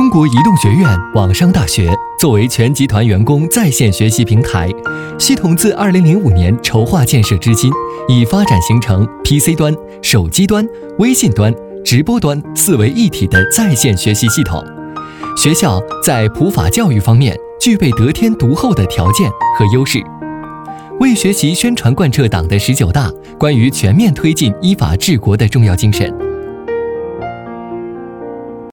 中国移动学院网商大学作为全集团员工在线学习平台，系统自2005年筹划建设至今，已发展形成 PC 端、手机端、微信端、直播端4为一体的在线学习系统。学校在普法教育方面具备得天独厚的条件和优势，为学习宣传贯彻党的19大关于全面推进依法治国的重要精神。